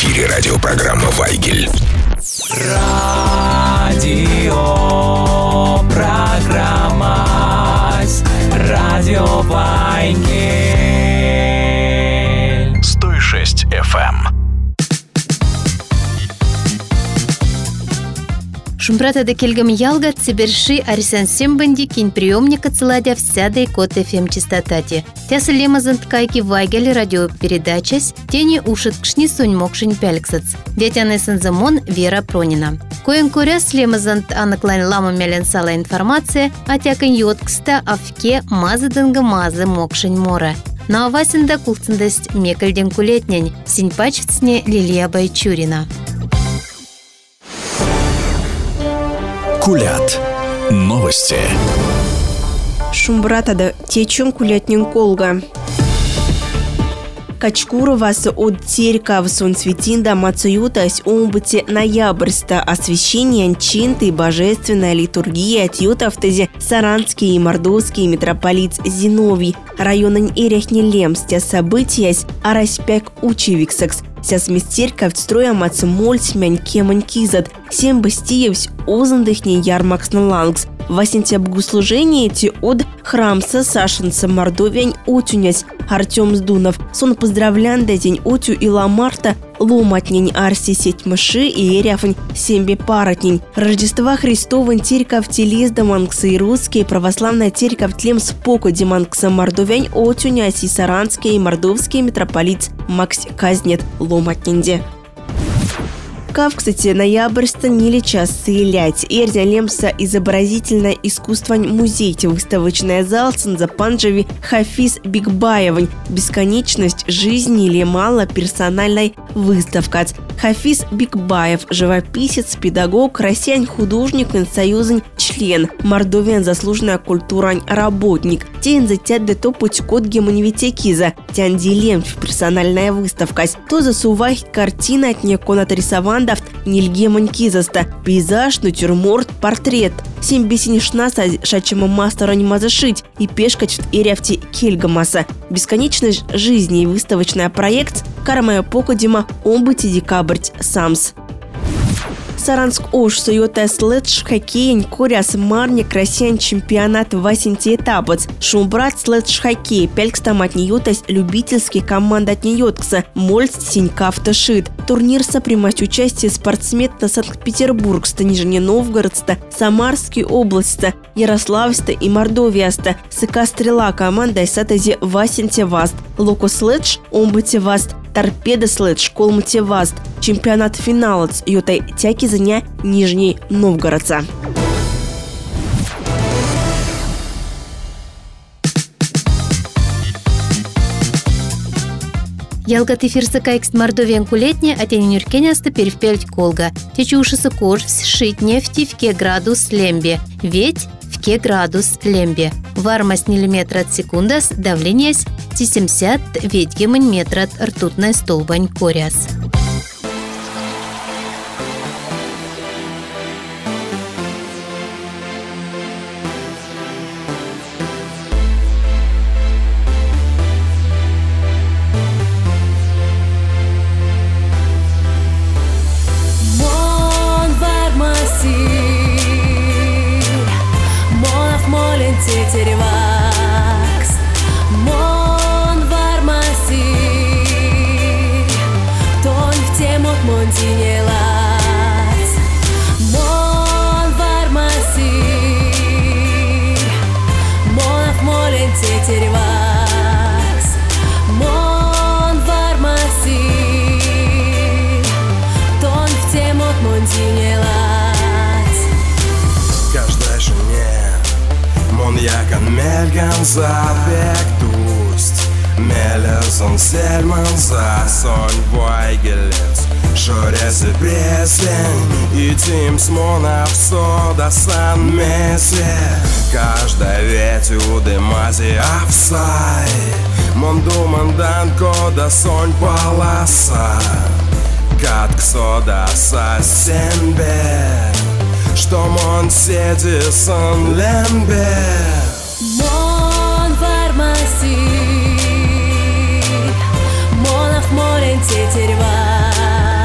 эфире радиопрограмма «Вайгель». Радиопрограмма «Радио Вайгель». 106 FM. Шумбратада келгам ялга циберши Арисан Сембанди кинприемника целадя всядой код FM частотати. Тяса лемазант кайки Вайгель радиопередачась, тени ушит кшни сонь мокшин пяльксац. Детяны санзамон Вера Пронина. Коен коряс лемазант анаклайн лама мелен сала информация, а тякан йоткста авке мазыдынга мазы мокшин мора. На авасинда кулцындость мекальден кулетнянь, синьпачвцне Лилия Байчурина. Кулят. Новости. Шумбратада течун кулятнин колга. Качкуровасы от терка в сонцветинда мацуютась умбыте ноябрьста освящение чинты божественная литургия тютавтези Саранский и Мордовский митрополит Зиновий районын эряхне лемстя событиясь араспяк учевиксакс. Сяс мистерка в строя мацмольц мянь кемань кизат, сем бастиевсь озандыхне ярмаксна лангс. Васентя богослужение эти от храмса Сашинца Мордовянь отюнясь Артем Сдунов. Сон поздравлян да день отю и ламарта ломатнень арси сеть мыши и эряфнь сембе паротнень. Рождества Христова церковь телез даманкса и русские православная церковь тлем споко деманкса Мордовянь отюнясь и Саранский и Мордовский митрополит Макс Казнет ломатненде. Кав, кстати, ноябрьста не леча сылять. Эрдя лемса изобразительное искусство музей выставочная зал ценза Панджави Хафиз Бигбаевань. Бесконечность жизни или мало персональной выставка. Хафиз Бигбаев, живописец, педагог, россиян художник, союзный член. Мордовян заслуженная культура работник. Тен затят де то путь код гемонивитекиза. Тян дилем персональная выставка. То засувай картина от некон отрисован Нильгемон кизаста, пейзаж, натюрморт, портрет. Сем бесенишна шачема мастера не мазашить и пешкать в эряфте кельгамаса. Бесконечность жизни и выставочный проект кармая покодима омбыти декабрь самс. Саранск ош суёта слэдж хоккейн коряс марник россиян чемпионат васенти этапац. Шумбрат слэдж хоккей пялькстамат неютась любительский команда от неёткса мольц синькафта шит. Турнир сопримать участие спортсмена Санкт-Петербургста, Нижний Новгородста, Самарский областьста, Ярославста и Мордовияста. Сыка стрела команда сатази васенте васт. Локо слэдж омбыте васт. Торпеда слэдж колмте васт. Чемпионат финалац йотай тяки заня Нижний Новгородца. Ялга тефирса кайкст Мордовиан кулетне, а тени нюркеняста перевпельть колга. Течу ушиса кожвс шить нефти в ке градус лембе. Ведь в ке градус лембе. Вармость миллиметра от секундас, давление 70 ведь гемань метра от ртутная столбань коряс. Теревакс, мон вармаси, тон в темот монтинелац, мон вармаси, монов моленте теревакс, мон вармаси, тон в темот монтинелац. Каждой жене Мон якан melgan забег тусть Мелезон сельман за сонь вайгелец Шорез и пресень И тим смонав сода сан месе Каждая веть у дымази авсай Мон думан дан кода сонь паласа Катк сода са сенбе Что мон седи сон лембе Мон вармаси Монов молен тетерьва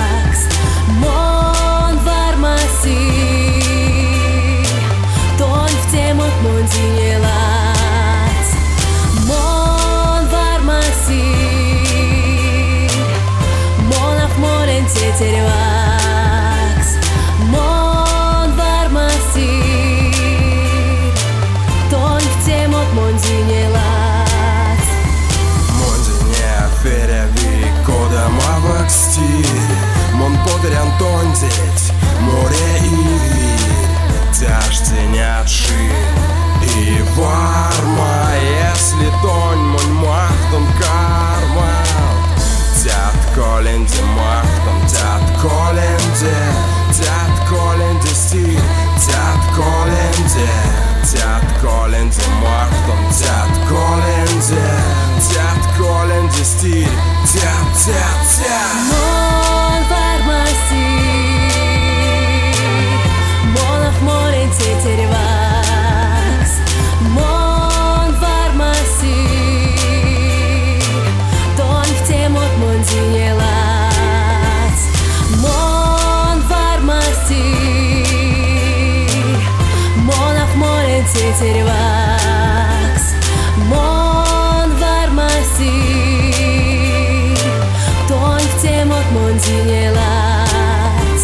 тондеть море и вирь, тяж тенят ширь и варма, если тонь мунь махтон кармал. Тят коленде махтон, тят коленде стиль, тят коленде махтон, тят коленде стиль, тят. Мон фармаси, монах молен тетервакс. Мон фармаси, тон в темот монзинелац. Мон фармаси, монах молен тетервакс. Мон фармаси, тон в темот монзинелац.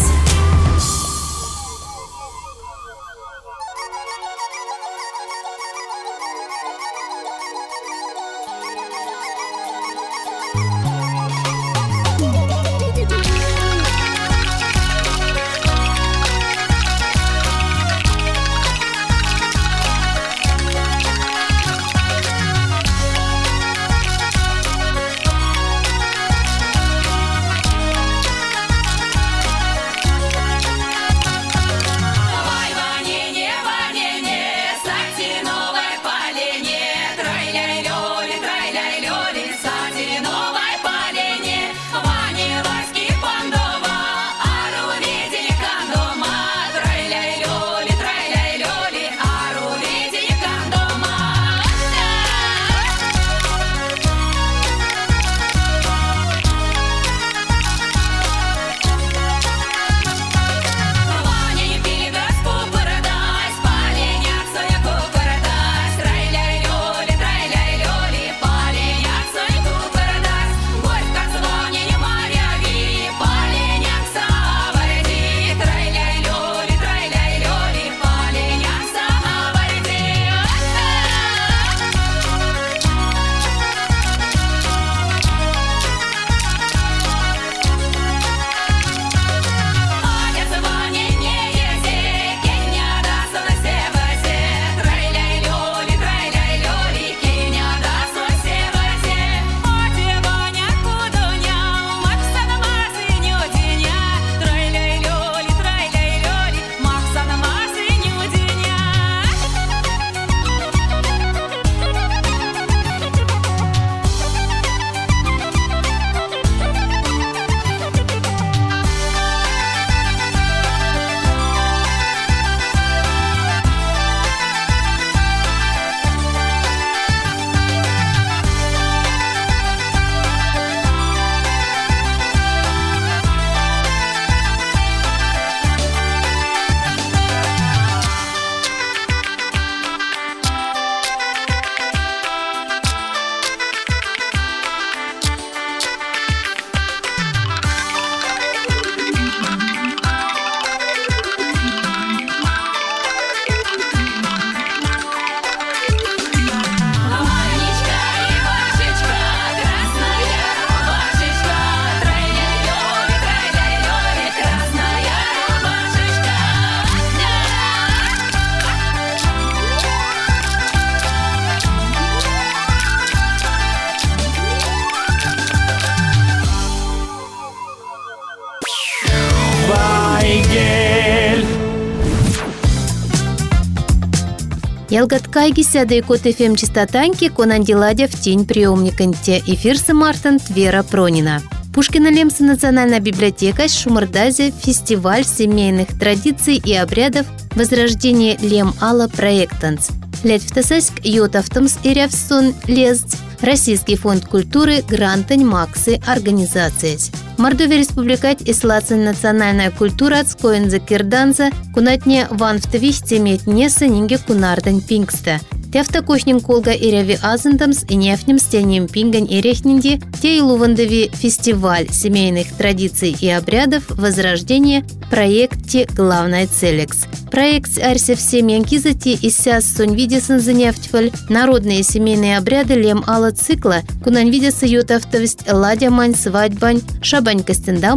Ялгаткайги сяды кот ФМ частотанки конандиладя в тень приемниканте. Эфирсы Мартин Вера Пронина. Пушкина Лемса национальная библиотека Шумардазе фестиваль семейных традиций и обрядов возрождение Лем-Ала проектанс. Летвтасаск Йотавтомс и Рявсон Лезц. Российский фонд культуры Грантань Максы организации. Мордовия республикать ислацин национальная культура отскоен за кирданза кунатне ванфтових темет неса нинге кунардань пингста. Тяфта кошнин колга иряви азендамс и нефнем стянем пингань и рехнинди, те и лувандови фестиваль семейных традиций и обрядов возрождения проекте «Главная целекс». Проект арся все менкизати и сяс сонь видесан за нефтьфаль народные семейные обряды Лем-Ала цикла, кунань видеса ютавтовесть ладямань, свадьбань, шабань костендамань,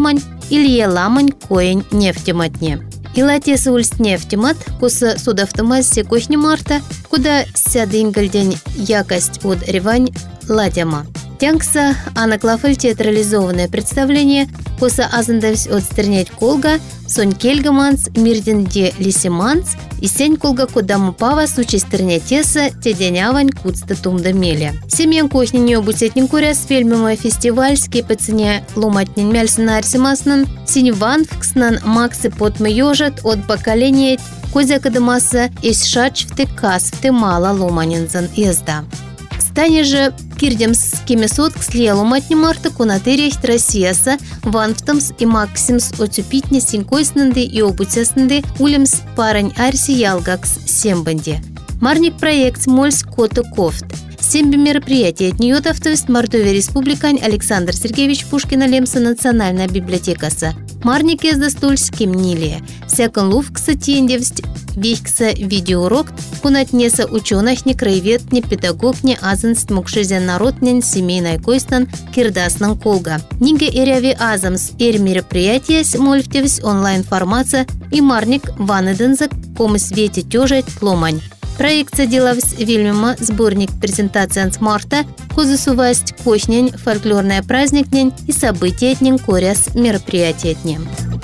или ламань коень нефтематне. Илатеса ульст нефтемат, куса судавтомазсе кухни марта, куда сядынгальдень якость от ревань ладяма. Тянкса анаклафель театрализованное представление, куса азандавсь отстернять колга, сонь кельгаманс, мирден де лисиманс, и сень колга кудаму пава сучестерня теса, теденявань куцта тумда меля. Семьян кухни не обутетнин куряс фильмовый фестиваль, скипецене ломатнин мяльсен арсимаснан, синеван вкснан максы потмыёжат от поколения козя кадамаса из шач в тыкас в тымала ломанинзан езда. Стане же кирдемскими сотк слиялу матни марта кунатыряхт Россияса, ванфтамс и максимс оцюпитне синькойснанды и обутяснанды улемс парань арси ялгакс сембанде. Марник проект мольс кото кофт. Семь мероприятий от нее тавтовест Мордовия Республикань Александр Сергеевич Пушкина Лемса Национальная библиотекаса. Марник езда стульским нилия. Всякон лув, кстати, индевсть вихкса видеоурок, кунатнеса учёнахни, краеведни, педагогни, азанст мукшизен народнен, семейной койстан, кирдаснан колга. Ниге эряви азамс эр мероприятия мольфтевс онлайн-формация и марник ванедензак, ком свете тёжать ломань. Проект делавс вильмема сборник презентации с марта, козасувасть кошнень, фольклорная праздникнень и события днен коряс мероприятия днем.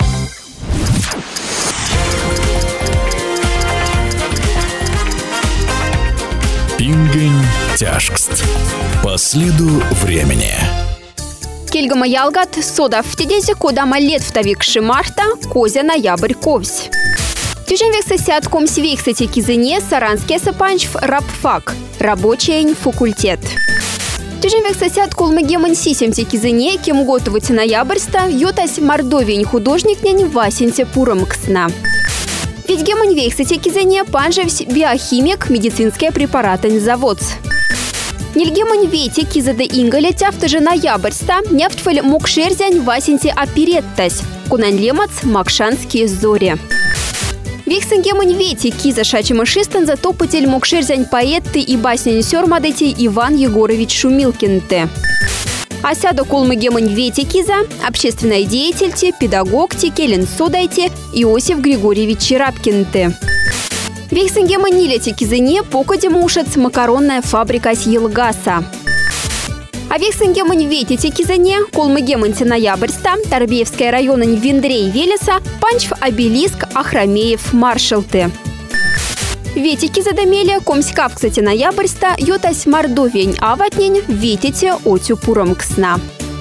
Пингень тяжкст. По следу времени. Кельгама ялгат содав в тедезе кодама лет втавикши марта, козя ноябрь ковсь. Тюжен векса сятком свейксати кизыне саранский сапанчв рабфак, рабочий факультет. Тюжен векса сяткол мегемон сисемти кизыне, кем готовать ноябрьста, йотась мордовень художник-нянь Васенте Пуромксна. Ведь гемон вексати кизыне панжевсь биохимик, медицинские препараты завод. Нильгемон вети кизада ингаля тяфта же ноябрьста, няфтфаль мокшерзянь Васенте Апереттась, кунань лемац макшанские зори. Вексенгемон вети киза шачимашистан затопатель мокшерзянь поэтты и баснянь сёрмадыти Иван Егорович Шумилкинте. Асядо колмыгемон вети киза, общественный деятельте, педагогте, келен содайте Иосиф Григорьевич Черапкинте. Вексенгемон нилети кизыне покодем ушец макаронная фабрика с Елгаса. А вексенгемон ветите кизане, колмыгемонте ноябрьста, Торбеевская районань Вендрей Велеса, панчв обелиск Ахрамеев Маршалты. Ветики задамели, комськав, кстати, ноябрьста, йотась мордовень аватнень, ветите отю Пуромксна.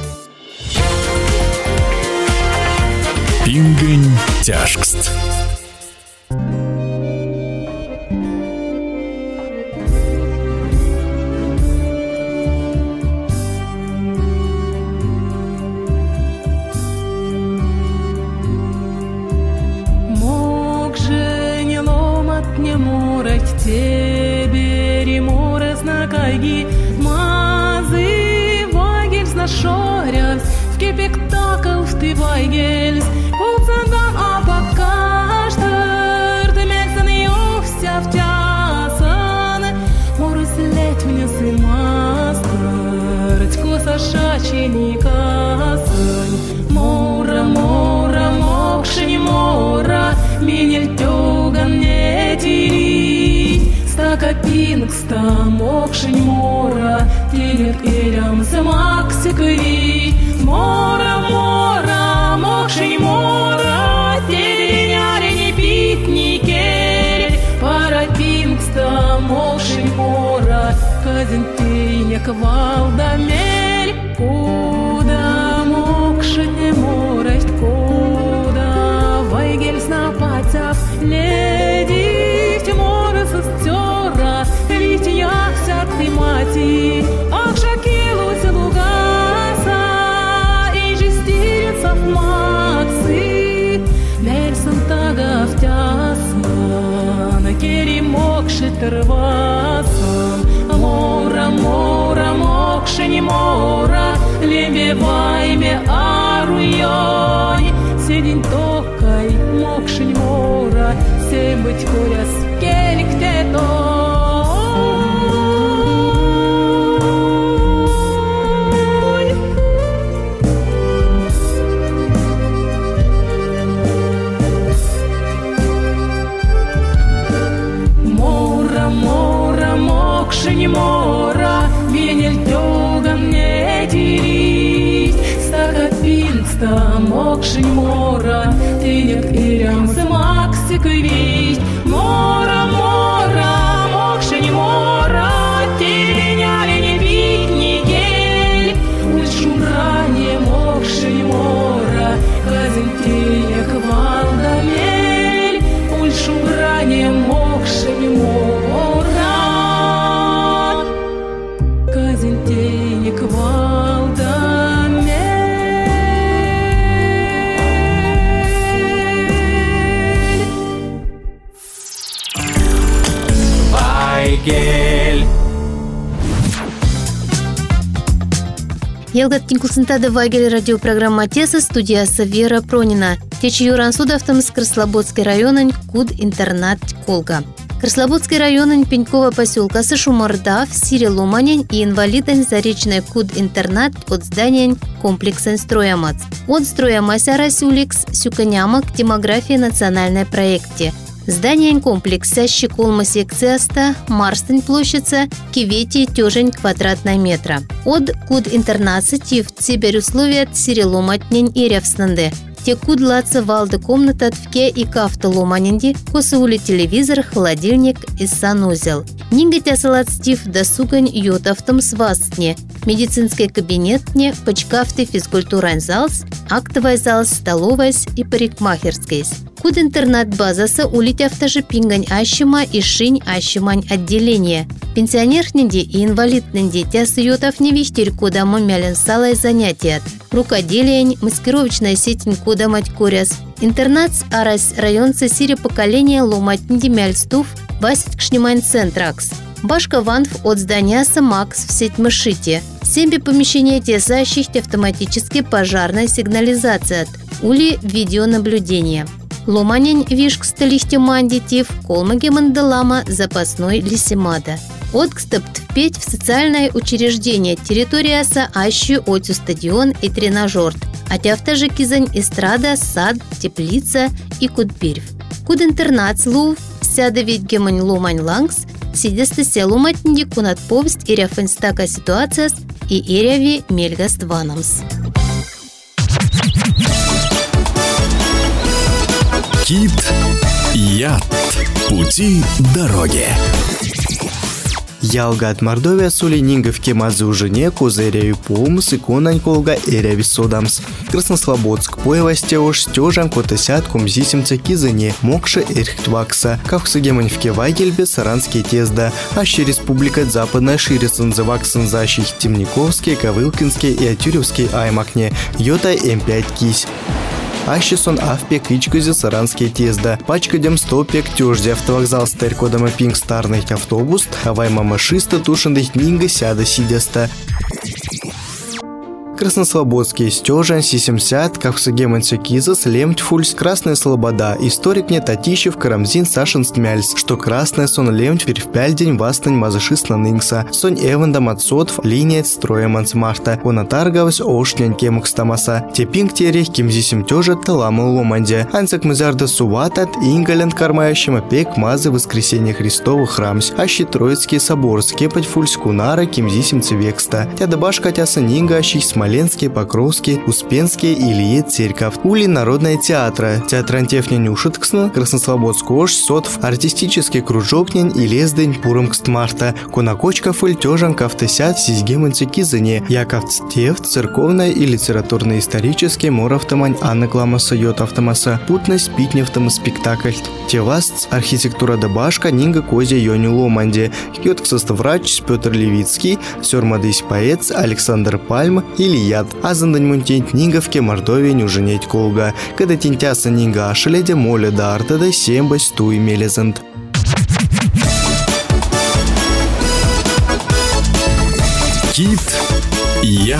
Пингень тяжкст. Тебе море знакайги, мазы вайгельс на шоряс, в кипектакл в ты вайгельс, кулцандам апокаштер, ты мексан ювся в тясан, морус лет мне сын мастер, тько сашачи касан, мора, мора, мокши мора, минель тюган не тiri. Копинкста, мокшень мора, телек элям замаксикай. Мора, мора, мокшень мора, теленяре не пить не кель. Парапинкста, мокшень мора, казентейник валдамель. Куда мокшень мора, куда вайгельс на патях леди в море состера. Ведь я всяк ты мати, ах шакилусь лугаса, и жестирица в максы, мельсон тага в тяса, на керри мокши терваса, мора, мора, мокши не мора, лебе вайме аруйонь, седень токай, мокши не мора, се быть коряс, келик тето. мокшень мора, тенек ирям замаксикой вить. Мора, мора, мокшень мора, тереняли не бить недель. Ульшум ранее мокшень мора, казин тенек валдамель. Ульшум ранее мокшень мора, казин тенек валдамель. Вайгель. Елгат Тинкулсынтады Вайгель радиопрограмма Теса, студиясы Вера Пронина. Течи Юран Судавтымыз Крыслободский районын Куд интернат Колга. Крыслободский районын Пенькова поселкасы Шумардав, Сире Ломанин и инвалиден Заречный Куд интернат от здания комплексен Строямац. От Строямася Расюликс Сюканямак демография национальной проекте. Здание комплекса Щеколма секцияста, Марстень площадца, Кивети тёжень квадратная метра. От Куд интернации в цибер условия Сиреломатнень и Ревснанде. Те кудлаца валды комната твке и кафта ломанинди, косаули телевизор, холодильник и санузел. Нинга тясалацтив досугань йотавтом свастне, медицинский кабинетне, почкафты физкультурный залс, актовый залс, столовый и парикмахерский. Куд интернат базаса улить автожи пингань ащима и шинь ащимань отделение. Пенсионерненди и инвалидненди тясы йотав не вихтер куда мумялен салай занятият. Рукоделиень, маскировочная сетень куда мать куряс. Интернат арась районца сире поколения ломатненди мяльстув басить кшнимань центракс. Башка ванф от здания Макс в сеть мышите. Семби помещения тесащих автоматически пожарная сигнализация. Ули видеонаблюдение. Ломанень вишк столихте мандитив, колмаге мандалама запасной лисимада. Откстопт впеть в социальное учреждение территорияса ащу отю стадион и тренажерт. Атявтажи кизань эстрада, сад, теплица и кудпирв. Куд интернат слув, сяда ведь гемань ломань лангс, сидесты селуматнди кунат повесть и ряфенстака ситуацияс и иряви мельгаст ванамс. Кит Яд. Пути дороги. Ялгат Мордовия сули нинговке мазы ужине козыряю помс и конань колга эряви содамс. Краснослободск поевасте уж стёжан котосят кумзисимца кизыне мокша эрхтвакса. Кавксагеманьвке вайгельбе саранские тезда. Аще республика западная ширесын заваксын защих Темниковские, Ковылкинские и Атюревские аймакне. Йота М5 кись. Ащесон авпек ичкози саранские тезда. Пачкадем стопек тёжди автовокзал старькодама пинг старный автобус, а вайма машиста тушендых нинга сяда сидяста. Краснослободский стёжан, Си-70, Кавксагеманця Кизас, Лемтьфульс, Красная Слобода, историк не Татищев, Карамзин, Сашин Стмяльс, что Красная сон Лемть перевпяльдень вастань мазашисна нынкса, сонь Эванда Мацотв, линиец строя Мансмарта, она таргавась ошнянь кемукстамаса, тепинг терех кимзисим тёжа таламал ломанде, ансак мызарда суватат, ингалянд кармающим опек мазы воскресения Христова храмс, ащи Троицкий собор, скепать фульс кунара кимзисим цвекста, тядабашка тяса нинга ащих Смоленский, Покровский, Успенский и Илье Церковь. Ули Народная театра. Театрантефня Нюшитксна, Краснослободскош, Сотв, артистический кружокнень и лездень Пуромкстмарта, Конакочка Фультёжан, Кавтесят, Сизгеманцы Кизыне, Яковцтев, церковная и литературно-исторический Моравтамань Анна Кламаса Йот Автомаса, Путность Питневтам спектакль. Теваст, архитектура Дабашка, Нинга Козя Йоню Ломанде, Йотксоставрач Петр Левицкий, Сёрмадысь поэт Александр Пальм или Яд. Азандань мунтень нинговке Мордовия нюженеть колга. Когда тентяса нинга ашеледе моля да артада сембась туй мелезент. Кит Яд.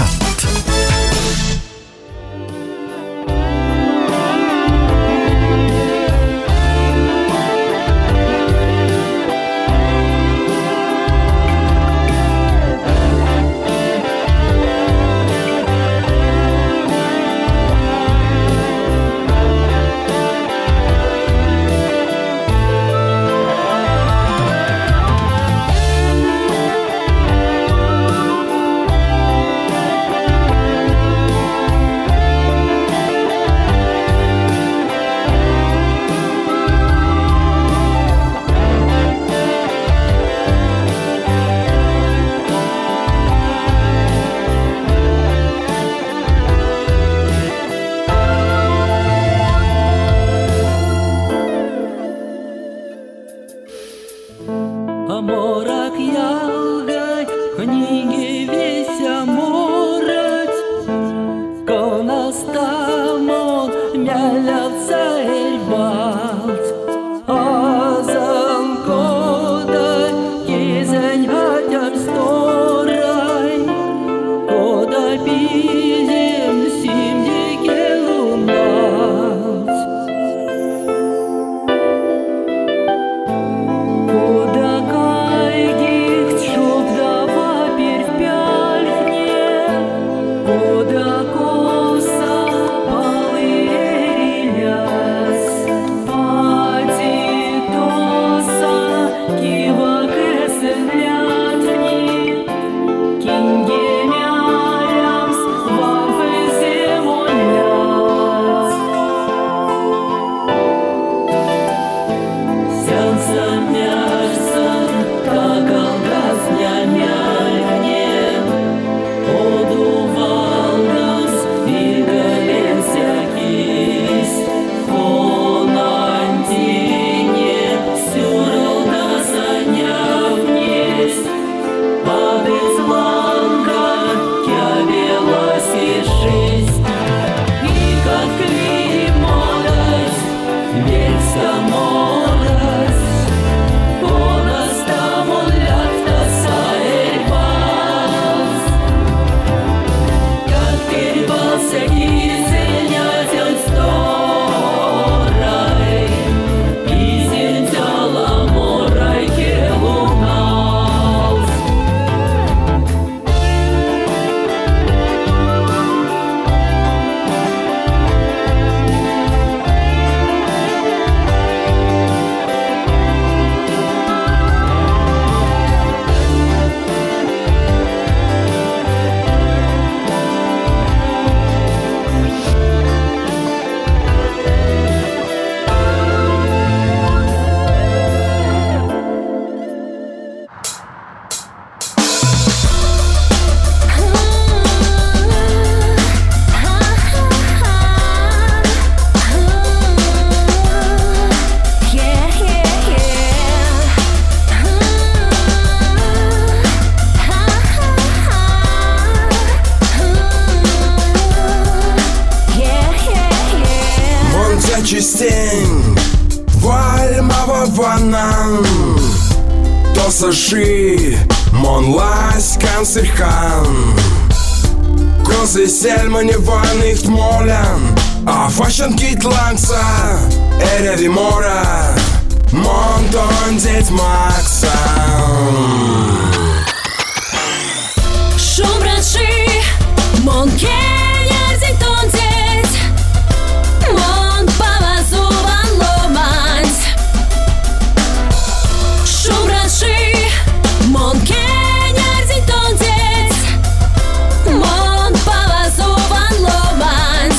А морак ялгай, книги веся морать, конастамон мялявца эльбалт, азан кодай, кезень хатяр сторай, кодай пизем симде келумнат. Частень вальмава ванан Тосаши монлась канцерхан Козы сельмане ванных молян А фашан китланца Эреви мора Монтон деть Макса Шумраши Монкея зитон деть Мон павазуван ломанс Шумраши Монкея зитон деть Мон павазуван ломанс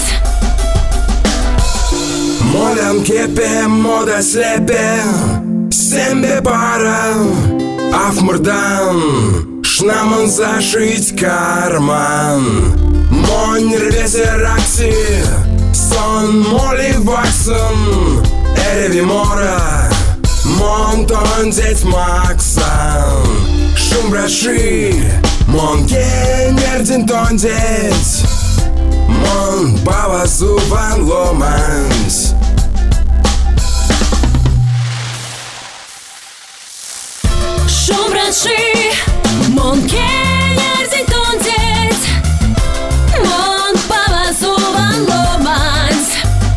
Молян кепе мода слепе Сембе пара Афмурдан Шнаман зашить карман Монь рвесе ракси Сон моли ваксон Эреви мора Монтон деть Максан Шум браши Мон генердин тон деть Мон бавазу ван ломанс Шум браши Мон генердин деть Мон павазуван ломанс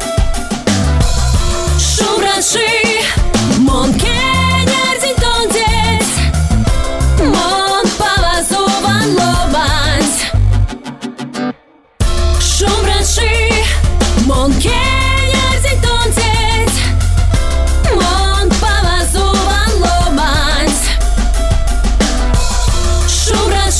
Шум браши Мон генердин деть Мон павазуван ломанс Шум браши Мон генердин деть Мон павазуван ломанс Шум браши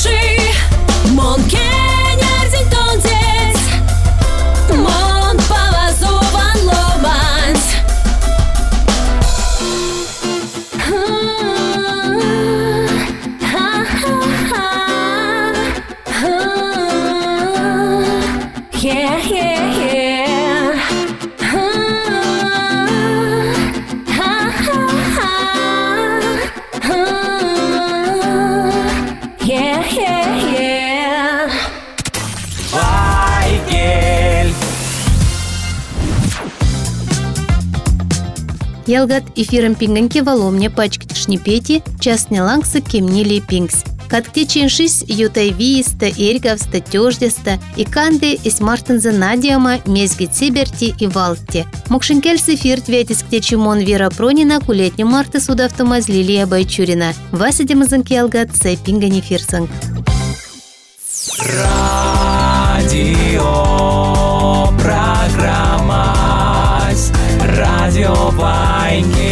Ялгат эфиром пингенке воломне пачкит шнипети, частне лангсы кемнили пингс. Катке ченшись ютайвиста, эрговста, тёждеста, и канды из мартенза надиама, мезги циберти и валтте. Мокшенкель сефирт ветис где чимон Вера Пронина, кулетню марты судавтомаз Лилия Байчурина. Вася демазанки ялгат сай пингани фирсанг. Радио программа Радио Вайнги.